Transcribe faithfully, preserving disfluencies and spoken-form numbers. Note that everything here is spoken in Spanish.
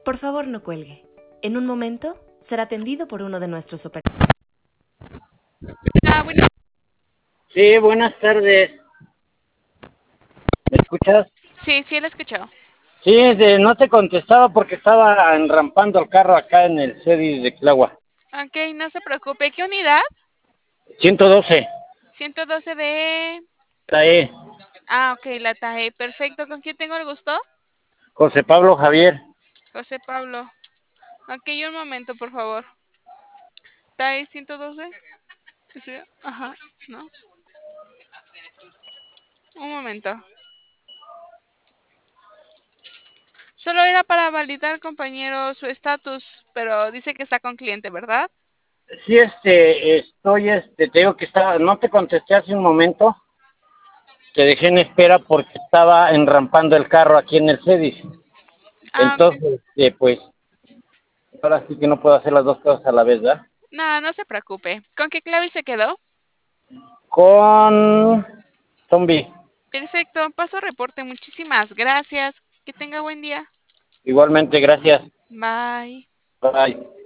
Por favor, no cuelgue. En un momento será atendido por uno de nuestros operadores. Ah, bueno. Sí, buenas tardes. ¿Me escuchas? Sí, sí, lo escuchó. Sí, de, no te contestaba porque estaba enrampando el carro acá en el CEDIS de Clagua. Ok, no se preocupe. ¿Qué unidad? ciento doce. ciento doce de... Tae. Ah, ok, la T A E. Perfecto. ¿Con quién tengo el gusto? José Pablo Javier. José Pablo. Ok, un momento, por favor. T A E ciento doce. Sí, ajá, ¿no? Un momento. Solo era para validar, compañero, su estatus, pero dice que está con cliente, ¿verdad? Sí, este, estoy, este, te digo que estaba, no te contesté hace un momento. Te dejé en espera porque estaba enrampando el carro aquí en el CEDIS. Ah, ok. Entonces, eh, pues, ahora sí que no puedo hacer las dos cosas a la vez, ¿verdad? No, no se preocupe. ¿Con qué clave se quedó? Con Zombie. Perfecto. Paso reporte. Muchísimas gracias. Que tenga buen día. Igualmente, gracias. Bye. Bye.